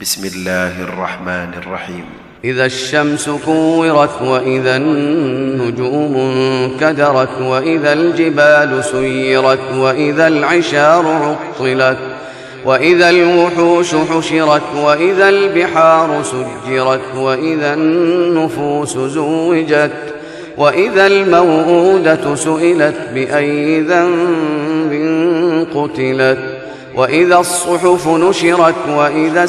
بسم الله الرحمن الرحيم. إذا الشمس كورت وإذا النجوم انكدرت وإذا الجبال سيرت وإذا العشار عطلت وإذا الوحوش حشرت وإذا البحار سجرت وإذا النفوس زوجت وإذا الموءودة سئلت بأي ذنب قتلت وإذا الصحف نشرت وإذا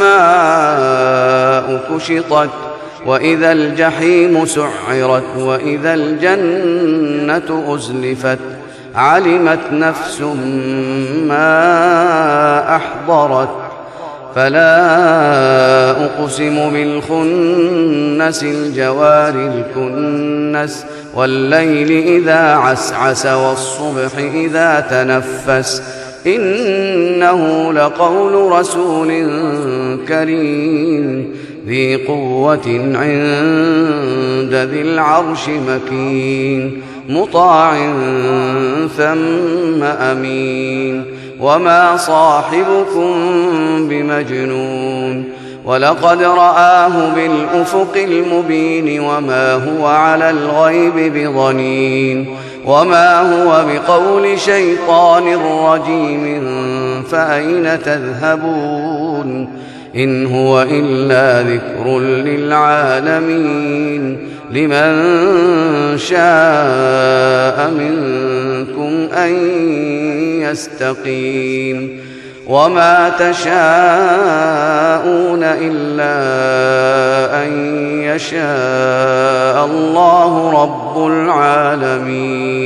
السماء كشطت وإذا الجحيم سعرت وإذا الجنة أزلفت علمت نفس ما أحضرت فلا أقسم بالخنس الجوار الكنس والليل إذا عسعس والصبح إذا تنفس إنه لقول رسول كريم ذي قوة عند ذي العرش مكين مطاع ثم أمين وما صاحبكم بمجنون ولقد رآه بالأفق المبين وما هو على الغيب بضنين وما هو بقول شيطان رجيم فأين تذهبون إن هو إلا ذكر للعالمين لمن شاء منكم أن يستقيم وما تشاءون إلا أن يشاء الله رب العالمين.